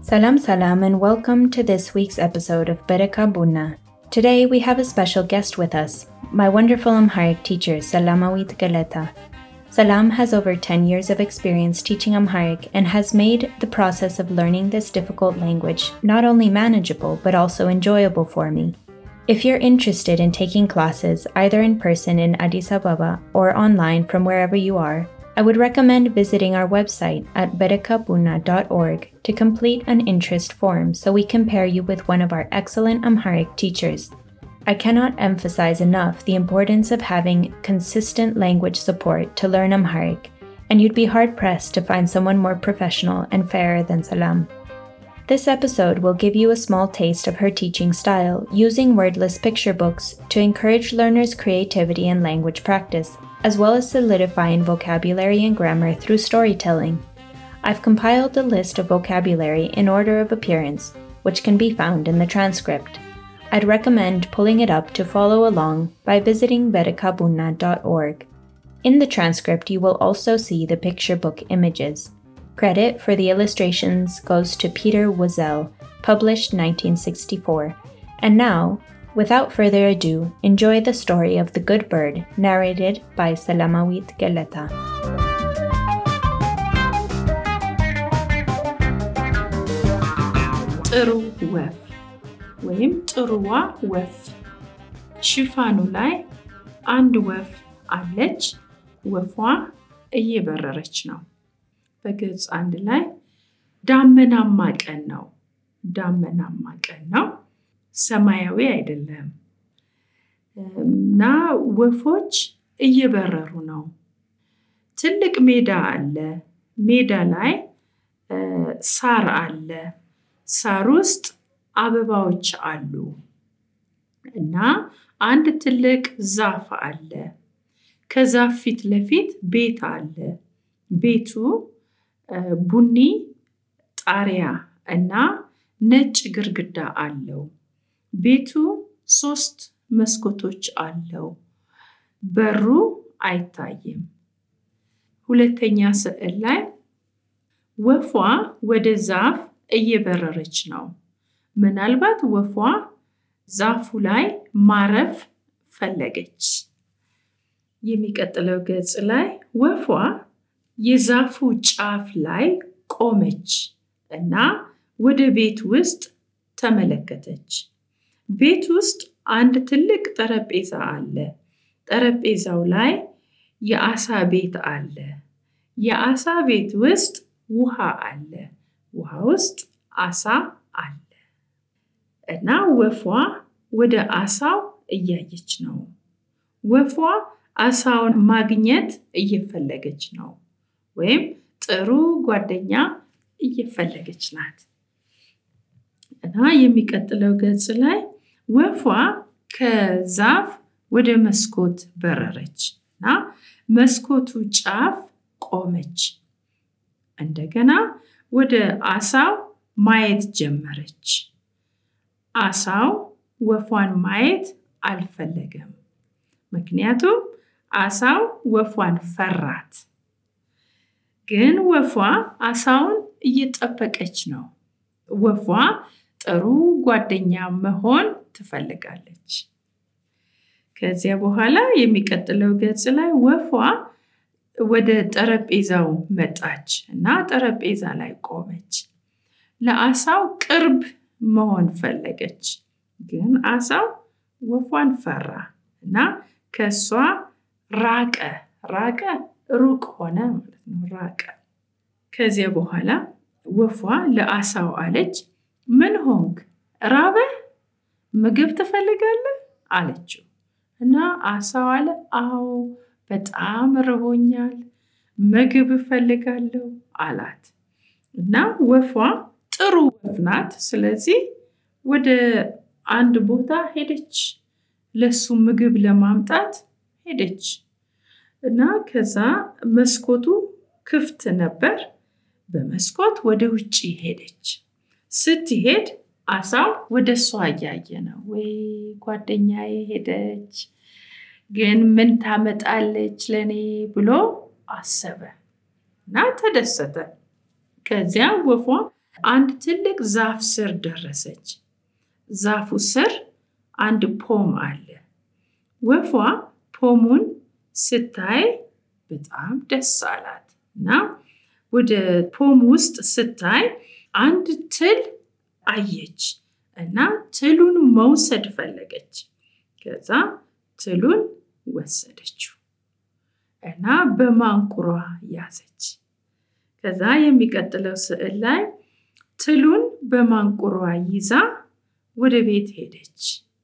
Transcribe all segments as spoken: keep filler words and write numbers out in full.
Salam salam and welcome to this week's episode of Bereka Buna. Today we have a special guest with us, my wonderful Amharic teacher Salamawit Galeta. Salam has over ten years of experience teaching Amharic and has made the process of learning this difficult language not only manageable but also enjoyable for me. If you're interested in taking classes either in person in Addis Ababa or online from wherever you are, I would recommend visiting our website at berekabuna dot org to complete an interest form so we can pair you with one of our excellent Amharic teachers. I cannot emphasize enough the importance of having consistent language support to learn Amharic, and you'd be hard-pressed to find someone more professional and fairer than Salam. This episode will give you a small taste of her teaching style using wordless picture books to encourage learners' creativity and language practice, as well as solidifying vocabulary and grammar through storytelling. I've compiled a list of vocabulary in order of appearance, which can be found in the transcript. I'd recommend pulling it up to follow along by visiting berekabuna dot org. In the transcript, you will also see the picture book images. Credit for the illustrations goes to Peter Wazell, published nineteen sixty-four. And now, without further ado, enjoy the story of the good bird, narrated by Salamawit Galeta. ጥሩ ወፍ ወይም ጥሩዋ ወፍ ሽፋኑ ላይ አንድ ወፍ አለች ወፏ እየበረረች ነው በገጽ አንድ ላይ ዳመናማ ቀን ነው ዳመናማ ቀን ነው ሰማያዊ አይደለም እና ወፎች እየበረሩ ነው ትልቅ ሜዳ አለ ሜዳ ላይ ሳር አለ ሳር ውስጥ አበባዎች አሉ እና አንድ ትልቅ ዛፍ አለ ከዛፍ ፊት ለፊት ቤት አለ ቤቱ ቡኒ ጣሪያ እና ነጭ ግርግዳ አለው ቤቱ ሶስት መስኮቶች አለው በሩ አይታይም ሁለተኛ ስዕል ላይ ወፏ ወደ ዛፍ እየበረረች ነው ምናልባት ወፏ ዛፉ ላይ ማረፍ ፈለገች የሚቀጥለው ገጽ ላይ ወፏ የዛፉ ጫፍ ላይ ቆመች እና ወደ ቤት ውስጥ ተመለከተች ቤት ውስጥ አንድ ትልቅ ጠረጴዛ አለ ጠረጴዛው ላይ የአሳ ቤት አለ የአሳ ቤት ውስጥ ውሃ አለ ውሃ ውስጥ አሳ አለ እና ወፏ ወደ አሳው እያየች ነው ወፏ አሳውን ማግኘት እየፈለገች ነው ወይም ጥሩ ጓደኛ እየፈለገች ናት እና የሚቀጥለው ገጽ ላይ ወፏ ከዛፍ ወደ መስኮት በረረች እና መስኮቱ ጫፍ ቆመች እንደገና ወደ አሳው ማየት ጀመረች አሳው ወፏን ማየት አልፈለገም ምክንያቱም አሳው ወፏን ፈራት ግን ወፏ አሳውን እየጠበቀች ነው ወፏ ጥሩ ጓደኛ መሆን ትፈልጋለች ከዚያ በኋላ የሚቀጥለው ገጽ ላይ ወፏ ወደ ጠረጴዛው መጣች እና ጠረጴዛ ላይ ቆመች ለአሳው ቅርብ መሆን ፈለገች ግን አሳው ወፏን ፈራ እና ከሷ ራቀ ራቀ ሩቅ ሆነ ማለት ነው ራቀ ከዚያ በኋላ ወፏ ለአሳው አለች ምን ሆንክ ራበ ምግብ ትፈልጋለህ አለችው እና አሳው አለ አዎ በጣም ርቦኛል ምግብ እፈልጋለሁ አላት እና ወፏ ጥሩ ወፍ ናት ስለዚህ ወደ አንድ ቦታ ሄደች ለሱ ምግብ ለማምጣት ሄደች እና ከዛ መስኮቱ ክፍት ነበር በመስኮት ወደ ውጪ ሄደች ስትሄድ አሳው ወደሷ ያያየ ነው ወይ ጓደኛዬ ሄደች ግን ምን ታመጣለች ለኔ ብሎ አሰበ እና ተደሰተ ከዚያ ወፏ አንድ ትልቅ ዛፍ ስር ደረሰች። ዛፉ ስር አንድ ፖም አለ። ወፏ ፖሙን ስታይ በጣም ደስ አላት እና ወደ ፖም ውስጥ ስታይ አንድ ትል አየች እና ትሉን መውሰድ ፈለገች። ከዛ ትሉን ወሰደችው እና በማንቁሯ ያዘች። ከዛ የሚቀጥለው ስዕል ላይ ትሉን በማንቁሯ ይዛ ወደ ቤት ሄደች።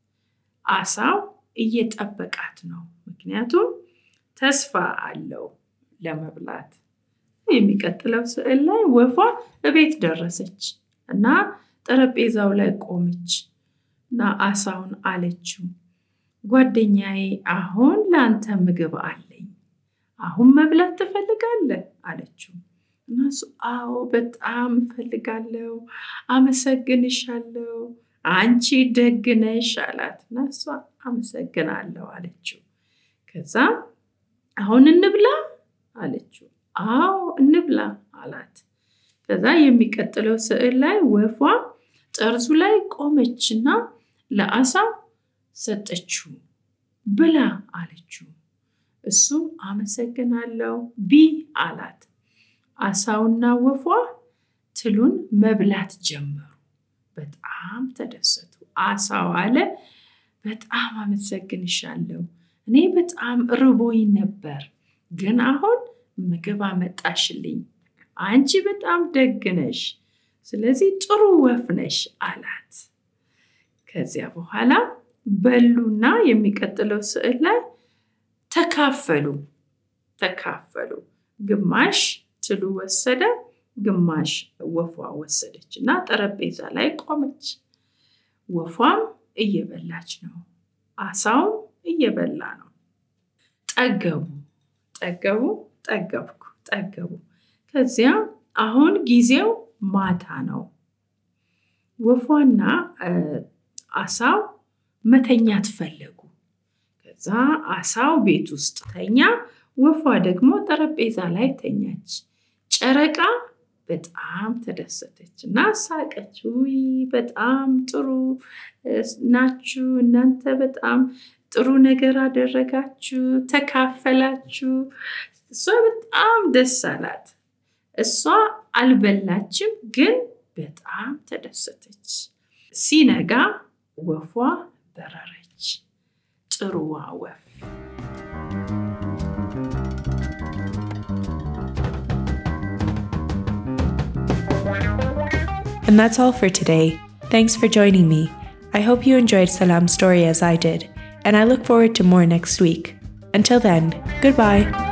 አሳው እየጠበቃት ነው፣ ምክንያቱም ተስፋ አለው ለመብላት። የሚቀጥለው ስዕል ላይ ወፏ እቤት ደረሰች እና ጠረጴዛው ላይ ቆመች እና አሳውን አለችው፣ ጓደኛዬ አሁን ላንተ ምግብ አለኝ፣ አሁን መብላት ትፈልጋለህ አለችው። እና እሱ አዎ በጣም እፈልጋለሁ፣ አመሰግንሻለሁ፣ አንቺ ደግ ነሽ አላት። እና እሷ አመሰግናለሁ አለችው። ከዛ አሁን እንብላ አለችው። አዎ እንብላ አላት። ከዛ የሚቀጥለው ስዕል ላይ ወፏ ጠርዙ ላይ ቆመችና ለአሳው ሰጠችው። ብላ አለችው። እሱም አመሰግናለሁ ቢ አላት። አሳውና ወፏ ትሉን መብላት ጀመሩ። በጣም ተደሰቱ። አሳው አለ በጣም አመሰግንሻለሁ፣ እኔ በጣም ርቦኝ ነበር፣ ግን አሁን ምግብ አመጣሽልኝ፣ አንቺ በጣም ደግ ነሽ፣ ስለዚህ ጥሩ ወፍ ነሽ አላት። ከዚያ በኋላ በሉና የሚቀጥለው ስዕል ላይ ተካፈሉ ተካፈሉ። ግማሽ ትሉ ወሰደ፣ ግማሽ ወፏ ወሰደች እና ጠረጴዛ ላይ ቆመች። ወፏም እየበላች ነው፣ አሳውም እየበላ ነው። ጠገቡ ጠገቡ ጠገብኩ ጠገቡ። ከዚያ አሁን ጊዜው ማታ ነው። ወፏና አሳው መተኛት ፈለጉ። ከዛ አሳው ቤት ውስጥ ተኛ፣ ወፏ ደግሞ ጠረጴዛ ላይ ተኛች። ጨረቃ በጣም ተደሰተች እና ሳቀች። ውይ በጣም ጥሩ ናችሁ እናንተ፣ በጣም ጥሩ ነገር አደረጋችሁ፣ ተካፈላችሁ። እሷ በጣም ደስ አላት። እሷ አልበላችም፣ ግን በጣም ተደሰተች። ሲነጋ ወፏ በረረች። ጥሩዋ ወፍ። And that's all for today. Thanks for joining me. I hope you enjoyed Salam's story as I did, and I look forward to more next week. Until then, goodbye.